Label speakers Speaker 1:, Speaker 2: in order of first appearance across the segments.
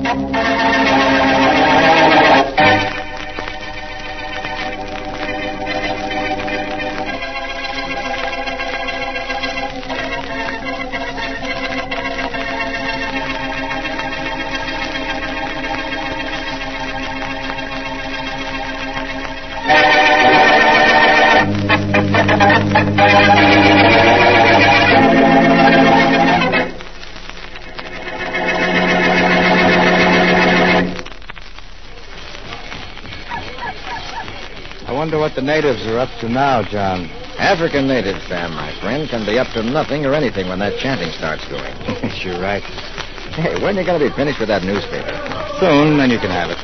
Speaker 1: I wonder what the natives are up to now, John.
Speaker 2: African natives, Sam, my friend, can be up to nothing or anything when that chanting starts going.
Speaker 1: You're right.
Speaker 2: Hey, when are you going to be finished with that newspaper?
Speaker 1: Soon, then you can have it.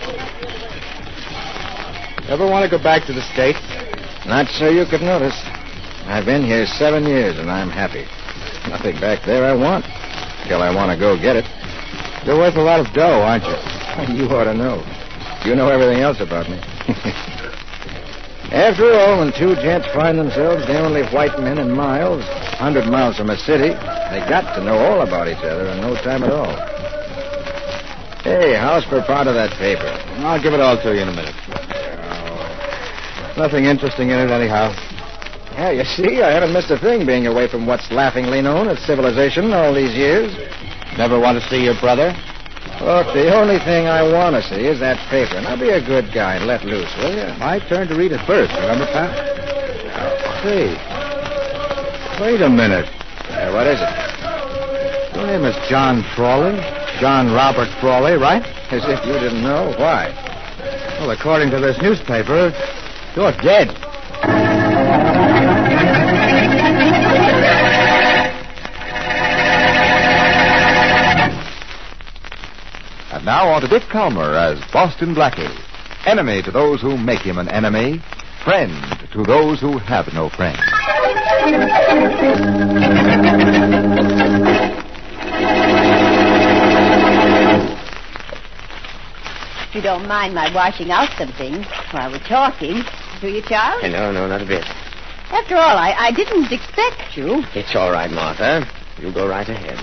Speaker 1: Ever want to go back to the States?
Speaker 2: Not so you could notice. I've been here 7 years, and I'm happy. Nothing back there I want. Till I want to go get it.
Speaker 1: You're worth a lot of dough, aren't you?
Speaker 2: You ought to know. You know everything else about me. After all, when two gents find themselves the only white men in miles, 100 miles from a city, they got to know all about each other in no time at all. Hey, how's per pound of that paper?
Speaker 1: I'll give it all to you in a minute. Nothing interesting in it, anyhow.
Speaker 2: Yeah, you see, I haven't missed a thing being away from what's laughingly known as civilization all these years.
Speaker 1: Never want to see your brother?
Speaker 2: Look, the only thing I want to see is that paper. Now, be a good guy and let loose, will you?
Speaker 1: My turn to read it first, remember, pal? Say, wait a minute.
Speaker 2: What is it?
Speaker 1: Your name is John Frawley? John Robert Frawley, right?
Speaker 2: As if you didn't know. Why?
Speaker 1: Well, according to this newspaper, you're dead.
Speaker 3: And now on to Dick Calmer as Boston Blackie. Enemy to those who make him an enemy. Friend to those who have no friend.
Speaker 4: If you don't mind my washing out some things while we're talking, do you, Charles?
Speaker 5: No, not a bit.
Speaker 4: After all, I didn't expect you.
Speaker 5: It's all right, Martha. You go right ahead.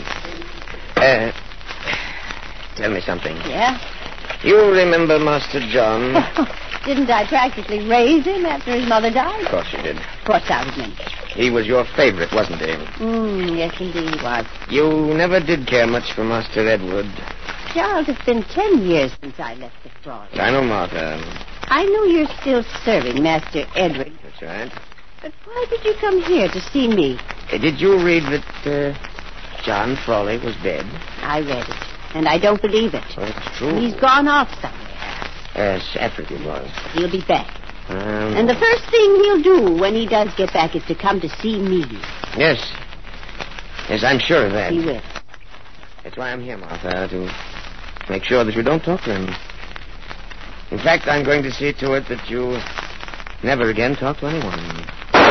Speaker 5: Tell me something.
Speaker 4: Yeah?
Speaker 5: You remember Master John?
Speaker 4: Didn't I practically raise him after his mother died?
Speaker 5: Of course you did.
Speaker 4: Of course I remember.
Speaker 5: He was your favorite, wasn't he?
Speaker 4: Yes, indeed he was.
Speaker 5: You never did care much for Master Edward.
Speaker 4: Charles, it's been 10 years since I left the front.
Speaker 5: I know, Martha.
Speaker 4: I know you're still serving Master Edward.
Speaker 5: That's right.
Speaker 4: But why did you come here to see me?
Speaker 5: Did you read that John Frawley was dead?
Speaker 4: I read it, and I don't believe it.
Speaker 5: Oh, it's true.
Speaker 4: He's gone off somewhere.
Speaker 5: Yes, Africa was.
Speaker 4: He'll be back. And the first thing he'll do when he does get back is to come to see me.
Speaker 5: Yes. Yes, I'm sure of that.
Speaker 4: He will.
Speaker 5: That's why I'm here, Martha, to make sure that you don't talk to him. In fact, I'm going to see to it that you never again talk to anyone.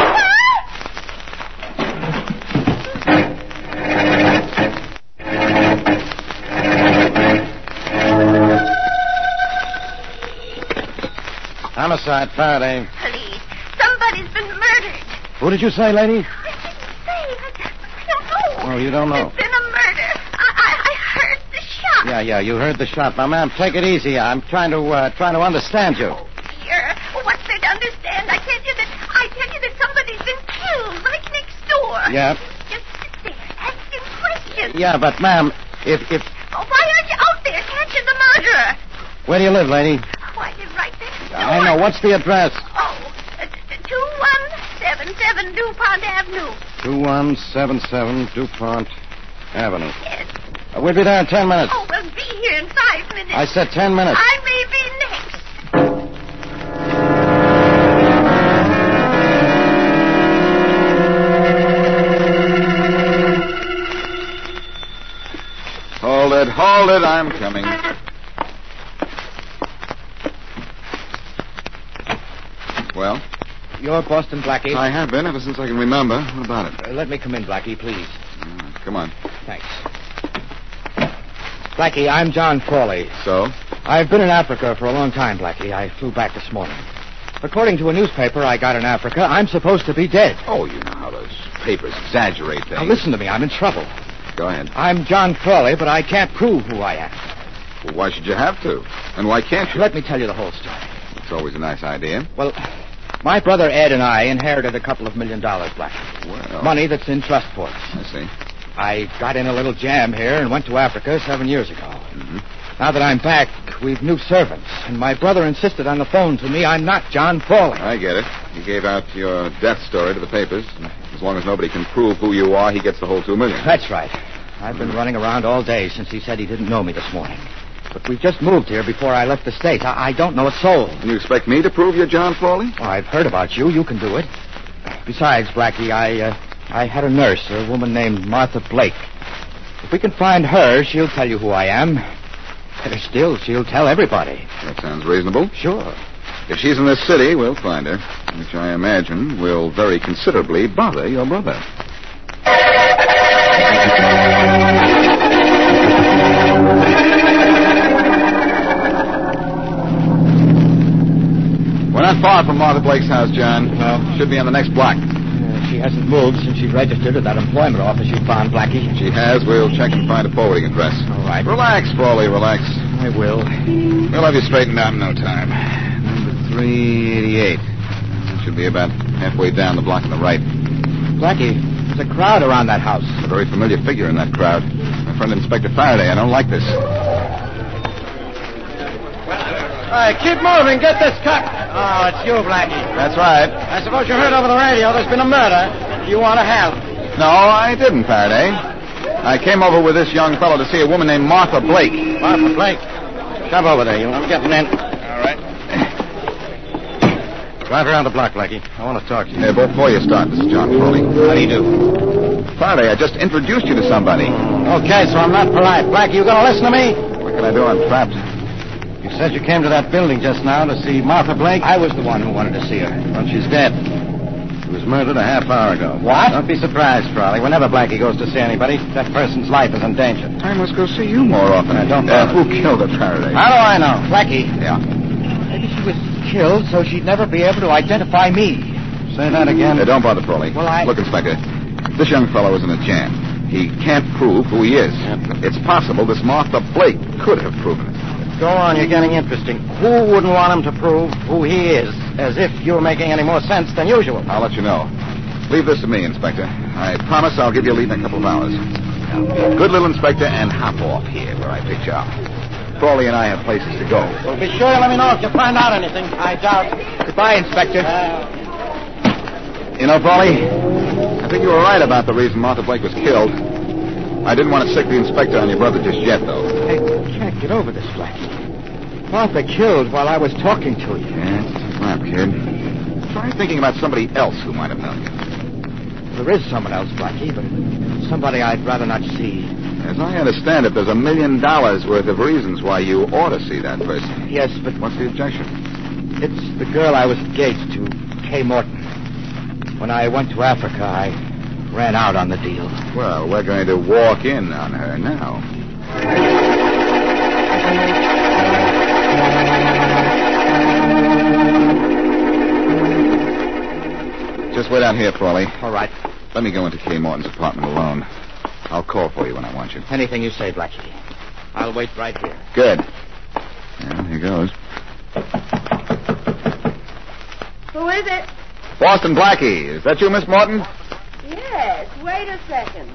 Speaker 1: Homicide, Faraday.
Speaker 6: Police. Somebody's been murdered.
Speaker 1: Who did you say, lady?
Speaker 6: What did you say? I don't know.
Speaker 1: Oh, you don't know.
Speaker 6: There's been a murder. I heard the shot.
Speaker 1: Yeah, you heard the shot. Now, ma'am, take it easy. I'm trying to understand you.
Speaker 6: Oh, dear. What's there to understand? I tell you that somebody's been killed right next door.
Speaker 1: Yeah.
Speaker 6: Just sit there asking questions.
Speaker 1: Yeah, but, ma'am, if...
Speaker 6: Oh, why aren't you out there catching the murderer?
Speaker 1: Where do you live, lady?
Speaker 6: Oh, I live right next door.
Speaker 1: I know. What's the address?
Speaker 6: Oh, 2177 DuPont Avenue.
Speaker 1: 2177 DuPont Avenue.
Speaker 6: Yes.
Speaker 1: We'll be there in 10 minutes.
Speaker 6: Oh, we'll be here in 5 minutes.
Speaker 1: I said 10 minutes.
Speaker 6: I may be next.
Speaker 3: Hold it, I'm coming. Well?
Speaker 1: You're Boston Blackie?
Speaker 3: I have been ever since I can remember. What about it?
Speaker 1: Let me come in, Blackie, please.
Speaker 3: Come on.
Speaker 1: Thanks. Blackie, I'm John Frawley.
Speaker 3: So?
Speaker 1: I've been in Africa for a long time, Blackie. I flew back this morning. According to a newspaper I got in Africa, I'm supposed to be dead.
Speaker 3: Oh, you know how those papers exaggerate things.
Speaker 1: Now, listen to me. I'm in trouble.
Speaker 3: Go ahead.
Speaker 1: I'm John Frawley, but I can't prove who I am.
Speaker 3: Well, why should you have to? And why can't you?
Speaker 1: Let me tell you the whole story.
Speaker 3: It's always a nice idea.
Speaker 1: Well, my brother Ed and I inherited a couple of $1 million, Blackie.
Speaker 3: Well,
Speaker 1: Money that's in trust for us.
Speaker 3: I see.
Speaker 1: I got in a little jam here and went to Africa 7 years ago.
Speaker 3: Mm-hmm.
Speaker 1: Now that I'm back, we've new servants. And my brother insisted on the phone to me I'm not John Frawley.
Speaker 3: I get it. He gave out your death story to the papers. As long as nobody can prove who you are, he gets the whole $2 million.
Speaker 1: That's right. I've been running around all day since he said he didn't know me this morning. But we just moved here before I left the States. I don't know a soul.
Speaker 3: And you expect me to prove you're John Frawley?
Speaker 1: Well, I've heard about you. You can do it. Besides, Blackie, I had a nurse, a woman named Martha Blake. If we can find her, she'll tell you who I am. Better still, she'll tell everybody.
Speaker 3: That sounds reasonable.
Speaker 1: Sure.
Speaker 3: If she's in this city, we'll find her, which I imagine will very considerably bother your brother. We're not far from Martha Blake's house, John.
Speaker 1: No.
Speaker 3: Should be on the next block.
Speaker 1: She hasn't moved since she registered at that employment office you found, Blackie.
Speaker 3: She has. We'll check and find a forwarding address.
Speaker 1: All right.
Speaker 3: Relax, Frawley, relax.
Speaker 1: I will.
Speaker 3: We'll have you straightened out in no time. Number 388. Should be about halfway down the block on the right.
Speaker 1: Blackie, there's a crowd around that house.
Speaker 3: A very familiar figure in that crowd. My friend Inspector Faraday. I don't like this.
Speaker 2: All right, keep moving. Get this cut.
Speaker 1: Oh, it's you, Blackie.
Speaker 3: That's right.
Speaker 2: I suppose you heard over the radio there's been a murder. You want to help?
Speaker 3: No, I didn't, Faraday. I came over with this young fellow to see a woman named Martha Blake.
Speaker 2: Martha Blake. Shove over there, you. I'm getting in.
Speaker 3: All right.
Speaker 2: Drive around the block, Blackie. I want to talk to you.
Speaker 3: Hey, before you start, this is John Frawley.
Speaker 1: How do you do?
Speaker 3: Faraday, I just introduced you to somebody.
Speaker 2: Okay, so I'm not polite. Blackie, you going to listen to me?
Speaker 3: What can I do? I'm trapped.
Speaker 2: You said you came to that building just now to see Martha Blake?
Speaker 1: I was the one who wanted to see her.
Speaker 2: Well, she's dead. She was murdered a half hour ago.
Speaker 1: What?
Speaker 2: Don't be surprised, Frawley. Whenever Blackie goes to see anybody, that person's life is in danger.
Speaker 3: I must go see you more often.
Speaker 2: Don't bother.
Speaker 3: Who killed her, Faraday?
Speaker 2: How do I know?
Speaker 1: Blackie.
Speaker 3: Yeah.
Speaker 1: Maybe she was killed so she'd never be able to identify me.
Speaker 2: Say that again.
Speaker 3: Don't bother, Frawley.
Speaker 1: Well,
Speaker 3: Look, Inspector, this young fellow is in a jam. He can't prove who he is.
Speaker 2: Yep.
Speaker 3: It's possible this Martha Blake could have proven it.
Speaker 2: Go on, you're getting interesting. Who wouldn't want him to prove who he is, as if you were making any more sense than usual?
Speaker 3: I'll let you know. Leave this to me, Inspector. I promise I'll give you a lead in a couple of hours. Now, be a good little Inspector and hop off here where I picked you up. Frawley and I have places to go.
Speaker 2: Well, be sure you let me know if you find out anything. I doubt.
Speaker 1: Goodbye, Inspector.
Speaker 3: You know, Frawley, I think you were right about the reason Martha Blake was killed. I didn't want to sick the inspector on your brother just yet, though.
Speaker 1: I can't get over this, Blackie. Martha killed while I was talking to you.
Speaker 3: Yeah, it's a tough kid. Try thinking about somebody else who might have known you.
Speaker 1: There is someone else, Blackie, but somebody I'd rather not see.
Speaker 3: As I understand it, there's $1 million worth of reasons why you ought to see that person.
Speaker 1: Yes, but
Speaker 3: What's the objection?
Speaker 1: it's the girl I was engaged to, Kay Morton. When I went to Africa, I ran out on the deal.
Speaker 3: Well, we're going to walk in on her now. Just wait out here, Frawley.
Speaker 1: All right.
Speaker 3: Let me go into Kay Morton's apartment alone. I'll call for you when I want you.
Speaker 1: Anything you say, Blackie. I'll wait right here.
Speaker 3: Good. Well, here goes.
Speaker 4: Who is it?
Speaker 3: Boston Blackie. Is that you, Miss Morton?
Speaker 4: Yes, wait a second.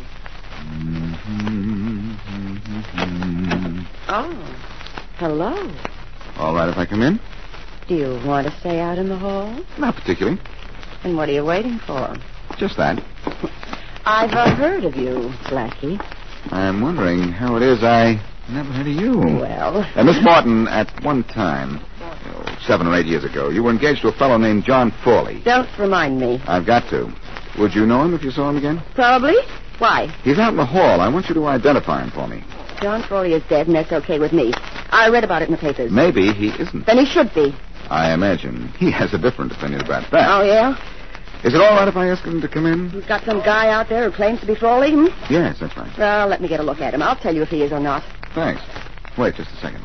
Speaker 4: Oh, hello.
Speaker 3: All right if I come in?
Speaker 4: Do you want to stay out in the hall?
Speaker 3: Not particularly.
Speaker 4: And what are you waiting for?
Speaker 3: Just that.
Speaker 4: I've heard of you, Blackie.
Speaker 3: I'm wondering how it is I never heard of you.
Speaker 4: Well...
Speaker 3: Miss Morton, at one time, 7 or 8 years ago, you were engaged to a fellow named John Frawley.
Speaker 4: Don't remind me.
Speaker 3: I've got to. Would you know him if you saw him again?
Speaker 4: Probably. Why?
Speaker 3: He's out in the hall. I want you to identify him for me.
Speaker 4: John Frawley is dead, and that's okay with me. I read about it in the papers.
Speaker 3: Maybe he isn't.
Speaker 4: Then he should be.
Speaker 3: I imagine he has a different opinion about that.
Speaker 4: Oh, yeah?
Speaker 3: Is it all right if I ask him to come in?
Speaker 4: You've got some guy out there who claims to be Frawley, hmm?
Speaker 3: Yes, that's right.
Speaker 4: Well, let me get a look at him. I'll tell you if he is or not.
Speaker 3: Thanks. Wait just a second.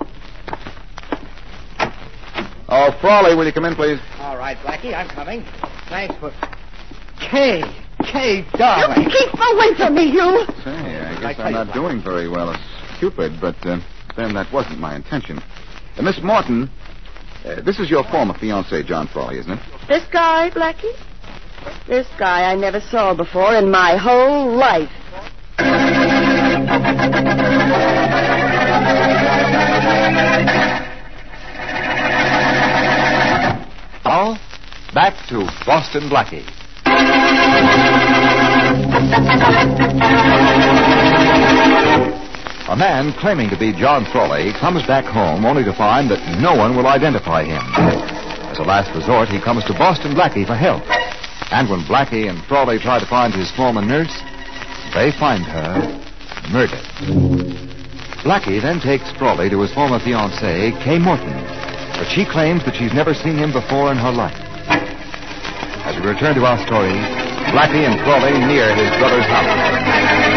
Speaker 3: Oh, Frawley, will you come in, please?
Speaker 1: All right, Blackie, I'm coming. Thanks for... Kay, darling.
Speaker 4: You keep away from me, you!
Speaker 3: Say, I
Speaker 1: I
Speaker 3: guess
Speaker 1: tell
Speaker 3: I'm
Speaker 1: you
Speaker 3: not
Speaker 1: what.
Speaker 3: doing very well as Cupid, but then that wasn't my intention. Miss Morton, this is your former fiancé, John Frawley, isn't it?
Speaker 4: This guy, Blackie? This guy I never saw before in my whole life.
Speaker 7: Now, back to Boston Blackie. A man claiming to be John Frawley comes back home only to find that no one will identify him. As a last resort, he comes to Boston Blackie for help. And when Blackie and Frawley try to find his former nurse, they find her murdered. Blackie then takes Frawley to his former fiancée, Kay Morton, but she claims that she's never seen him before in her life. As we return to our story, Blackie and Frawley near his brother's house.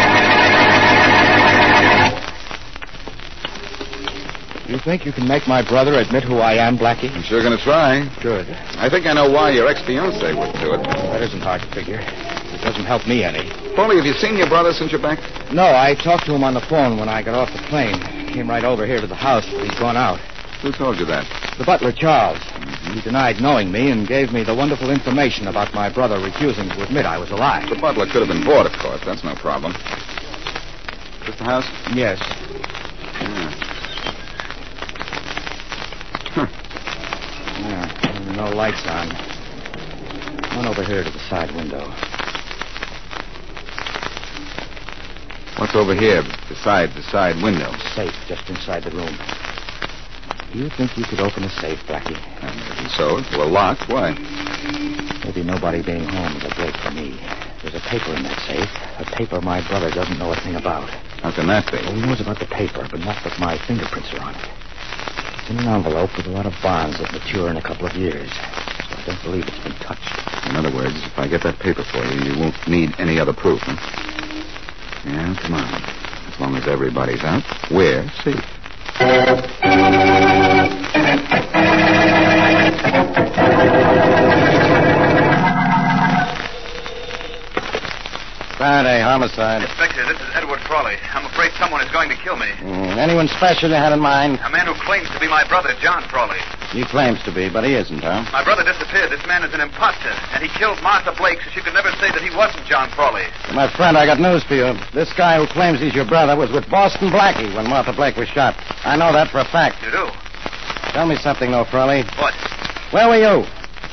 Speaker 1: You think you can make my brother admit who I am, Blackie?
Speaker 3: I'm sure going to try.
Speaker 1: Good.
Speaker 3: I think I know why your ex-fiancé wouldn't do it.
Speaker 1: That isn't hard to figure. It doesn't help me any.
Speaker 3: Frawley, have you seen your brother since you're back?
Speaker 1: No, I talked to him on the phone when I got off the plane. Came right over here to the house, but he's gone out.
Speaker 3: Who told you that?
Speaker 1: The butler, Charles. He denied knowing me and gave me the wonderful information about my brother refusing to admit I was alive.
Speaker 3: The butler could have been bored, of course. That's no problem. Is this the house?
Speaker 1: Yes.
Speaker 3: Yeah.
Speaker 1: Yeah, no lights on. One over here to the side window.
Speaker 3: What's over here beside the side window?
Speaker 1: Safe just inside the room. You think you could open a safe, Blackie?
Speaker 3: Maybe so. It's well locked. Why?
Speaker 1: Maybe nobody being home is a break for me. There's a paper in that safe. A paper my brother doesn't know a thing about.
Speaker 3: How can that be?
Speaker 1: Well, he knows about the paper, but not that my fingerprints are on it. It's in an envelope with a lot of bonds that mature in a couple of years. So I don't believe it's been touched.
Speaker 3: In other words, if I get that paper for you, you won't need any other proof, huh? Yeah, come on. As long as everybody's out, we're safe.
Speaker 2: Faraday, homicide.
Speaker 8: Inspector, this is Edward Frawley. I'm afraid someone is going to kill me.
Speaker 2: Anyone special you had in mind?
Speaker 8: A man who claims to be my brother, John Frawley.
Speaker 2: He claims to be, but he isn't, huh?
Speaker 8: My brother disappeared. This man is an imposter, and he killed Martha Blake so she could never say that he wasn't John Frawley.
Speaker 2: My friend, I got news for you. This guy who claims he's your brother was with Boston Blackie when Martha Blake was shot. I know that for a fact.
Speaker 8: You do?
Speaker 2: Tell me something, though, Frawley.
Speaker 8: What?
Speaker 2: Where were you?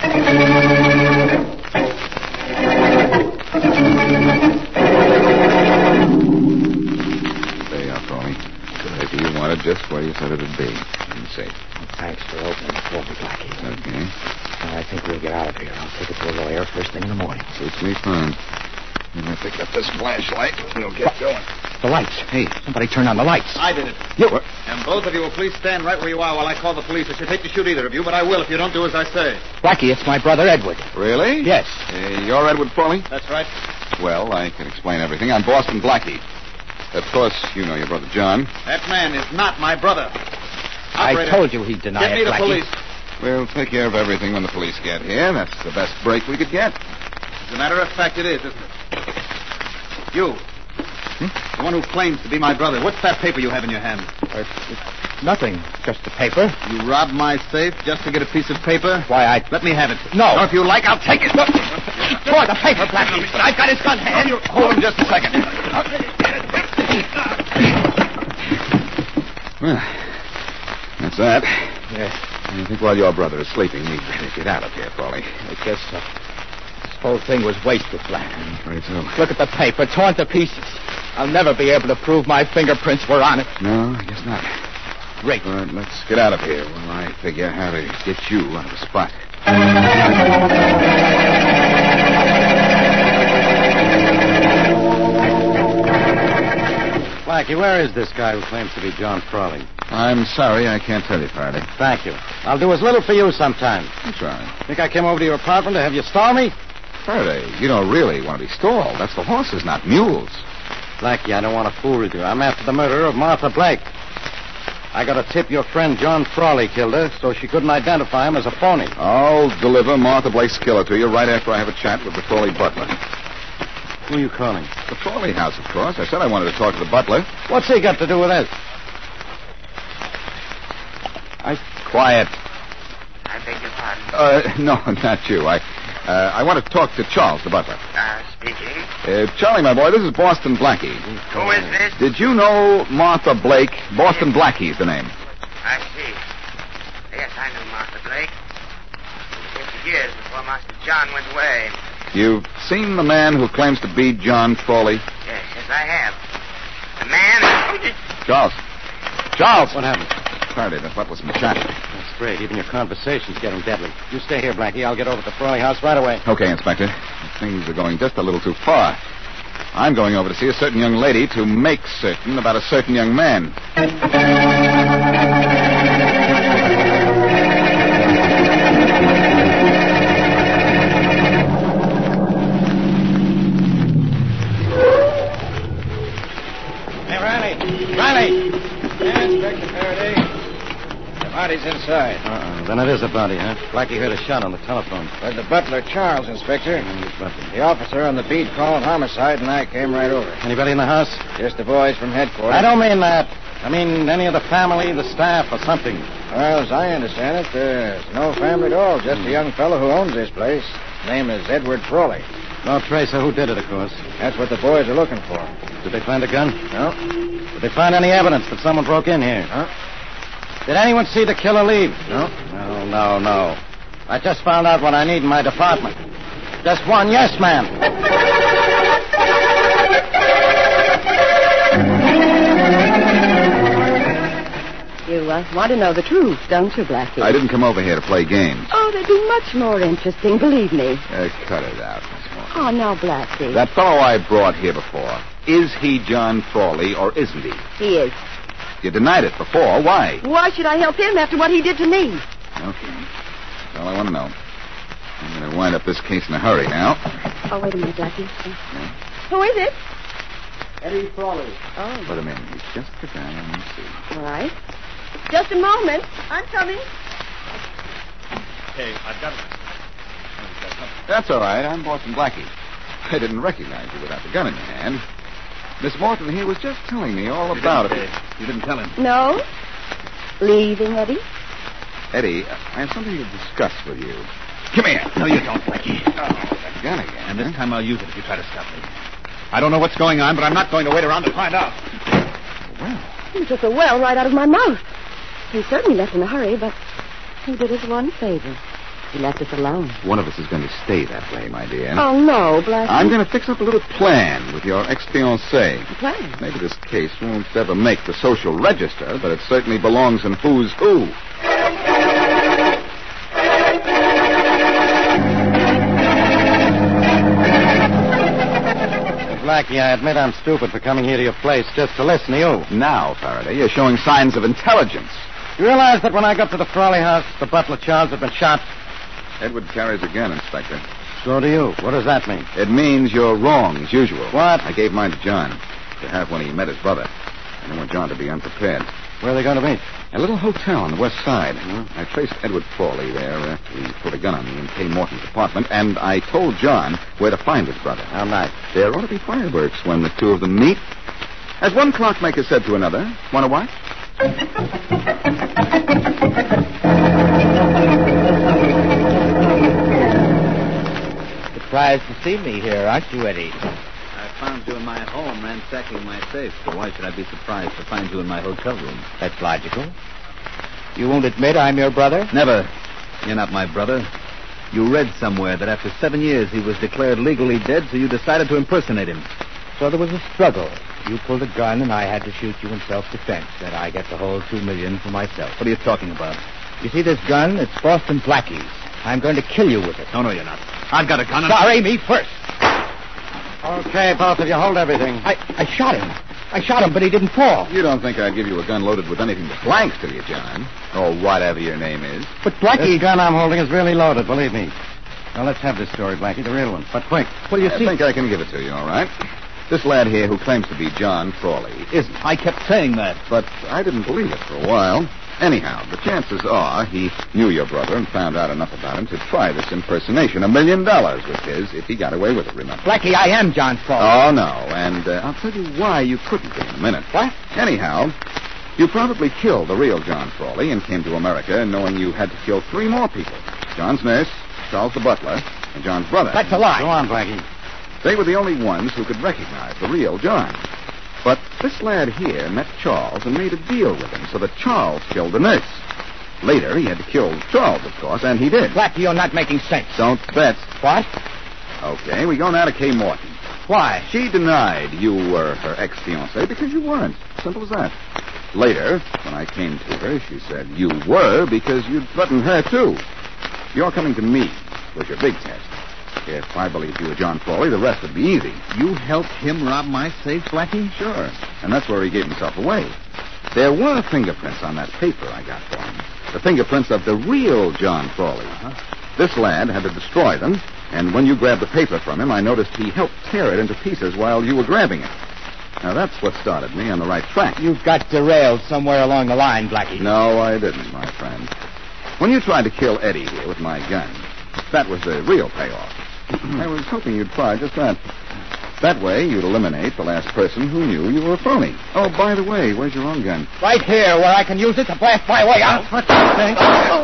Speaker 3: There you are, Frawley. Good. You wanted just where you said it'd be. In safe.
Speaker 1: Thanks for opening it for me, Blackie.
Speaker 3: Okay.
Speaker 1: I think we'll get out of here. I'll take it to a lawyer first thing in the morning.
Speaker 3: Suits me fine. I'm going to pick up this flashlight and we'll get going.
Speaker 1: The lights. Hey, somebody turn on the lights.
Speaker 8: I did it.
Speaker 1: You.
Speaker 8: And both of you will please stand right where you are while I call the police. I should hate to shoot either of you, but I will if you don't do as I say.
Speaker 1: Blackie, it's my brother Edward.
Speaker 3: Really?
Speaker 1: Yes.
Speaker 3: You're Edward Frawley?
Speaker 8: That's right.
Speaker 3: Well, I can explain everything. I'm Boston Blackie. Of course, you know your brother John.
Speaker 8: That man is not my brother. Operator,
Speaker 1: I told you he'd deny
Speaker 8: Get me
Speaker 1: it,
Speaker 8: the
Speaker 1: Blackie.
Speaker 8: police.
Speaker 3: We'll take care of everything when the police get here. That's the best break we could get.
Speaker 8: As a matter of fact, it is, isn't it? You. The one who claims to be my brother. What's that paper you have in your hand?
Speaker 1: It's nothing. Just the paper.
Speaker 8: You robbed my safe just to get a piece of paper?
Speaker 1: Why,
Speaker 8: Let me have it.
Speaker 1: No.
Speaker 8: Or if you like, I'll take it.
Speaker 1: Throw the paper, Blackie. I've got his gun hand.
Speaker 3: Hold him just a second. Well, that's that.
Speaker 1: Yes.
Speaker 3: I think while your brother is sleeping, we better get out of here, Frawley.
Speaker 1: I guess this whole thing was wasted, Black.
Speaker 3: I'm afraid so.
Speaker 1: Look at the paper, torn to pieces. I'll never be able to prove my fingerprints were on it.
Speaker 3: No, I guess not.
Speaker 1: Great.
Speaker 3: All right, let's get out of here while I figure how to get you out of the spot.
Speaker 2: Blackie, where is this guy who claims to be John Frawley?
Speaker 3: I'm sorry, I can't tell you, Faraday.
Speaker 2: Thank you. I'll do as little for you sometime.
Speaker 3: That's right.
Speaker 2: Think I came over to your apartment to have you stall me?
Speaker 3: Faraday, you don't really want to be stalled. That's for horses, not mules.
Speaker 2: Blackie, I don't want to fool with you. I'm after the murderer of Martha Blake. I got a tip your friend John Frawley killed her, so she couldn't identify him as a phony.
Speaker 3: I'll deliver Martha Blake's killer to you right after I have a chat with the Frawley butler.
Speaker 2: Who are you calling?
Speaker 3: The Frawley house, of course. I said I wanted to talk to the butler.
Speaker 2: What's he got to do with this?
Speaker 3: Quiet.
Speaker 5: I beg your pardon.
Speaker 3: No, not you. I want to talk to Charles, the butler.
Speaker 5: Speaking.
Speaker 3: Charlie, my boy, this is Boston Blackie.
Speaker 5: Who is this?
Speaker 3: Did you know Martha Blake? Boston Blackie's the name.
Speaker 5: I see. Yes, I knew Martha Blake. 50 years before Master John went away.
Speaker 3: You've seen the man who claims to be John Frawley?
Speaker 5: Yes, I have. The man...
Speaker 3: Charles. Charles!
Speaker 9: What happened?
Speaker 3: Faraday, the butler's been shot.
Speaker 9: That's great. Even your conversation's getting deadly. You stay here, Blackie. I'll get over to the Frawley house right away.
Speaker 3: Okay, Inspector. Things are going just a little too far. I'm going over to see a certain young lady to make certain about a certain young man.
Speaker 9: Hey, Riley!
Speaker 2: Yeah, Inspector Faraday. The body's inside.
Speaker 9: Then it is a body, huh? Blackie heard a shot on the telephone.
Speaker 2: But the butler, Charles, Inspector.
Speaker 9: Butler.
Speaker 2: The officer on the beat called homicide, and I came right over.
Speaker 9: Anybody in the house?
Speaker 2: Just the boys from headquarters.
Speaker 9: I don't mean that. I mean any of the family, the staff, or something.
Speaker 2: Well, as I understand it, there's no family at all. Just a young fellow who owns this place. Name is Edward Frawley.
Speaker 9: No trace of who did it, of course.
Speaker 2: That's what the boys are looking for.
Speaker 9: Did they find a gun?
Speaker 2: No?
Speaker 9: Did they find any evidence that someone broke in here?
Speaker 2: Huh?
Speaker 9: Did anyone see the killer leave?
Speaker 2: No?
Speaker 9: No. I just found out what I need in my department. Just one yes, ma'am.
Speaker 4: You want to know the truth, don't you, Blackie?
Speaker 3: I didn't come over here to play games.
Speaker 4: Oh, they'd be much more interesting, believe me.
Speaker 3: Cut it out, Miss Moore.
Speaker 4: Oh, no, Blackie.
Speaker 3: That fellow I brought here before, is he John Frawley or isn't he?
Speaker 4: He is.
Speaker 3: You denied it before. Why?
Speaker 4: Why should I help him after what he did to me?
Speaker 3: Okay. That's all I want to know. I'm going to wind up this case in a hurry now.
Speaker 4: Oh, wait a minute, Blackie. Who is it?
Speaker 2: Eddie Frawley.
Speaker 4: Oh,
Speaker 3: Put him in. You just sit down and let me see.
Speaker 4: all right. Just a moment. I'm coming.
Speaker 8: Okay, I've got it.
Speaker 3: That's all right. I'm Boston Blackie. I didn't recognize you without the gun in your hand. Miss Morton here was just telling me all about it.
Speaker 8: You didn't tell him.
Speaker 4: No? Leaving, Eddie?
Speaker 3: Eddie, I have something to discuss with you. Come here.
Speaker 8: No, you don't, Blackie.
Speaker 3: Oh, that gun again.
Speaker 8: And this time I'll use it if you try to stop me. I don't know what's going on, but I'm not going to wait around to find out.
Speaker 3: Well,
Speaker 4: He took the well right out of my mouth. He certainly left in a hurry, but he did us one favor. He left us alone.
Speaker 3: one of us is going to stay that way, my dear.
Speaker 4: Oh, no, Blackie.
Speaker 3: I'm going to fix up a little plan with your ex-fiancé.
Speaker 4: A plan?
Speaker 3: Maybe this case won't ever make the social register, but it certainly belongs in Who's Who.
Speaker 9: Blackie, I admit I'm stupid for coming here to your place just to listen to you.
Speaker 3: Now, Faraday, you're showing signs of intelligence.
Speaker 9: You realize that when I got to the Frawley house, the butler Charles had been shot?
Speaker 3: Edward carries a gun, Inspector.
Speaker 9: So do you. What does that mean?
Speaker 3: It means you're wrong, as usual.
Speaker 9: What?
Speaker 3: I gave mine to John to have when he met his brother. I didn't want John to be unprepared.
Speaker 9: Where are they going to meet?
Speaker 3: A little hotel on the west side. I traced Edward Frawley there after he put a gun on me in Kay Morton's apartment, and I told John where to find his brother.
Speaker 9: How nice.
Speaker 3: There ought to be fireworks when the two of them meet. As one clockmaker said to another, want to watch?
Speaker 1: Surprised to see me here, aren't you, Eddie?
Speaker 8: I found you in my home ransacking my safe, so why should I be surprised to find you in my hotel room?
Speaker 1: That's logical. You won't admit I'm your brother?
Speaker 8: Never. You're not my brother. You read somewhere that after 7 years he was declared legally dead, so you decided to impersonate him.
Speaker 1: So there was a struggle. You pulled a gun, and I had to shoot you in self-defense. And I get the whole $2 million for myself.
Speaker 8: What are you talking about?
Speaker 1: You see this gun? It's Boston Blackie's. I'm going to kill you with it.
Speaker 8: No, you're not. I've got a gun.
Speaker 1: Sorry, me first.
Speaker 9: Okay, both of you, hold everything.
Speaker 1: I shot him. I shot him, but he didn't fall.
Speaker 3: You don't think I'd give you a gun loaded with anything but blanks, do you, John? Or whatever your name is.
Speaker 1: But Blackie...
Speaker 9: This gun I'm holding is really loaded, believe me. Now, let's have this story, Blackie, the real one. But quick.
Speaker 1: Well, you
Speaker 3: I
Speaker 1: see...
Speaker 3: think I can give it to you, all right? This lad here who claims to be John Frawley isn't.
Speaker 8: I kept saying that.
Speaker 3: But I didn't believe it for a while. Anyhow, the chances are he knew your brother and found out enough about him to try this impersonation. $1 million was his if he got away with it, remember?
Speaker 1: Blackie, I am John Frawley.
Speaker 3: Oh, no. And I'll tell you why you couldn't be in a minute.
Speaker 1: What?
Speaker 3: Anyhow, You probably killed the real John Frawley and came to America knowing you had to kill 3 more people. John's nurse, Charles the butler, and John's brother.
Speaker 1: That's a lie.
Speaker 9: Go on, Blackie.
Speaker 3: They were the only ones who could recognize the real John. But this lad here met Charles and made a deal with him so that Charles killed the nurse. Later, he had to kill Charles, of course, and he did.
Speaker 1: Blackie, you're not making sense.
Speaker 3: Don't bet.
Speaker 1: What?
Speaker 3: Okay, we go now to Kay Morton.
Speaker 1: Why?
Speaker 3: She denied you were her ex-fiancé because you weren't. Simple as that. Later, when I came to her, she said you were because you'd threatened her, too. Your coming to me was your big test. If I believed you were John Frawley, the rest would be easy.
Speaker 8: You helped him rob my safe, Blackie?
Speaker 3: Sure. And that's where he gave himself away. There were fingerprints on that paper I got for him. The fingerprints of the real John Frawley. This lad had to destroy them, and when you grabbed the paper from him, I noticed he helped tear it into pieces while you were grabbing it. Now, that's what started me on the right track.
Speaker 1: You got derailed somewhere along the line, Blackie.
Speaker 3: No, I didn't, my friend. When you tried to kill Eddie here with my gun, that was the real payoff. I was hoping you'd try just that. That way, you'd eliminate the last person who knew you were a phony. Oh, by the way, where's your own gun?
Speaker 1: Right here, where I can use it to blast my way out.
Speaker 8: What do you think?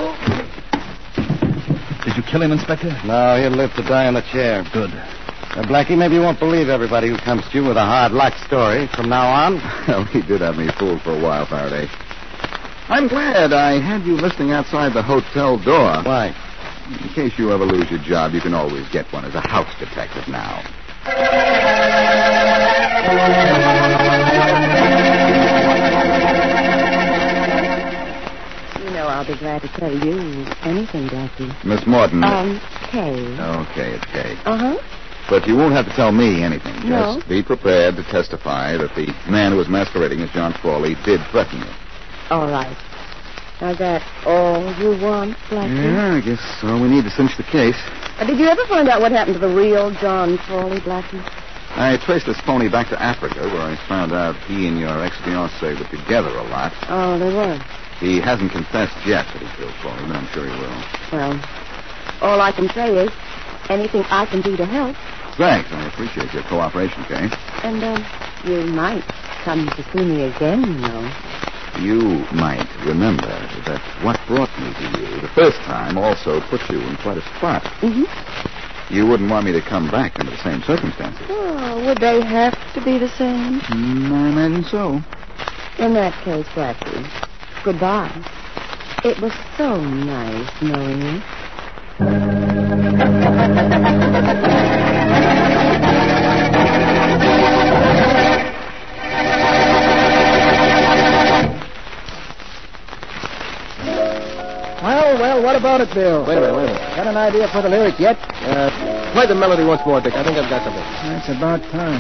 Speaker 8: Did you kill him, Inspector?
Speaker 9: No, he'll live to die in the chair.
Speaker 8: Good.
Speaker 9: Blackie, maybe you won't believe everybody who comes to you with a hard luck story from now on.
Speaker 3: Well, he did have me fooled for a while, Faraday. I'm glad I had you listening outside the hotel door.
Speaker 9: Why?
Speaker 3: In case you ever lose your job, you can always get one as a house detective now.
Speaker 4: You know I'll be glad to tell you anything, Blackie.
Speaker 3: Miss Morton.
Speaker 4: Kay.
Speaker 3: Okay, it's Kay.
Speaker 4: Uh-huh.
Speaker 3: But you won't have to tell me anything.
Speaker 4: No.
Speaker 3: Just be prepared to testify that the man who was masquerading as John Frawley did threaten you.
Speaker 4: All right. Is that all you want, Blackie?
Speaker 3: Yeah, I guess so. We need to cinch the case.
Speaker 4: Did you ever find out what happened to the real John Frawley, Blackie?
Speaker 3: I traced this phony back to Africa, where I found out he and your ex-fiancée were together a lot.
Speaker 4: Oh, they were.
Speaker 3: He hasn't confessed yet that he killed Frawley, but I'm sure he will.
Speaker 4: Well, all I can say is anything I can do to help.
Speaker 3: Thanks. I appreciate your cooperation, Kay.
Speaker 4: And, you might come to see me again, you know.
Speaker 3: You might remember that what brought me to you the first time also put you in quite a spot.
Speaker 4: Mm-hmm.
Speaker 3: You wouldn't want me to come back under the same circumstances.
Speaker 4: Oh, would they have to be the same?
Speaker 3: I imagine so.
Speaker 4: In that case, Blackie, goodbye. It was so nice knowing you.
Speaker 2: Well, what about it, Bill?
Speaker 9: Wait a minute.
Speaker 2: Got an idea for the lyric yet?
Speaker 9: Play the melody once more, Dick. I think I've got something.
Speaker 2: It's about time.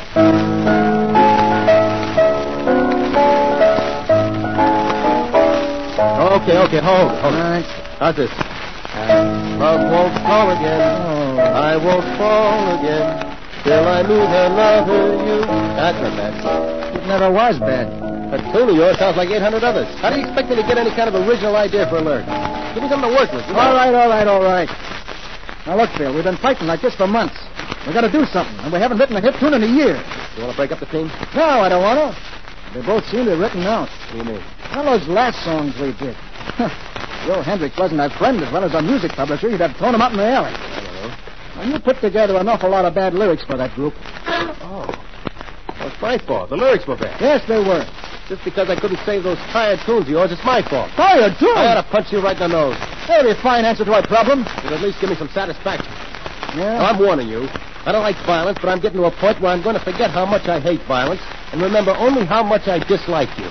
Speaker 9: Okay, hold it.
Speaker 2: All right.
Speaker 9: How's this? Love won't call again.
Speaker 2: Oh.
Speaker 9: I won't fall again. Till I meet another you. That's not bad.
Speaker 2: It never was bad.
Speaker 9: That tune of yours sounds like 800 others. How do you expect me to get any kind of original idea for a lyric? Give me something to work with.
Speaker 2: All right. Now, look, Bill, we've been fighting like this for months. We got to do something, and we haven't written a hit tune in a year.
Speaker 9: You want to break up the team?
Speaker 2: No, I don't want to. They both seem to be written out.
Speaker 9: What do you mean?
Speaker 2: Well, those last songs we did. Joe Hendricks wasn't our friend as well as our music publisher. He'd have thrown him out in the alley.
Speaker 9: I don't know.
Speaker 2: Well, you put together an awful lot of bad lyrics for that group.
Speaker 9: Oh. Well, it's my fault. The lyrics were bad.
Speaker 2: Yes, they were.
Speaker 9: Just because I couldn't save those tired tunes of yours, it's my fault.
Speaker 2: Tired, too?
Speaker 9: I ought to punch you right in the nose.
Speaker 2: That'd be a fine answer to our problem.
Speaker 9: You'd at least give me some satisfaction.
Speaker 2: Yeah?
Speaker 9: Now, I'm warning you. I don't like violence, but I'm getting to a point where I'm going to forget how much I hate violence and remember only how much I dislike you.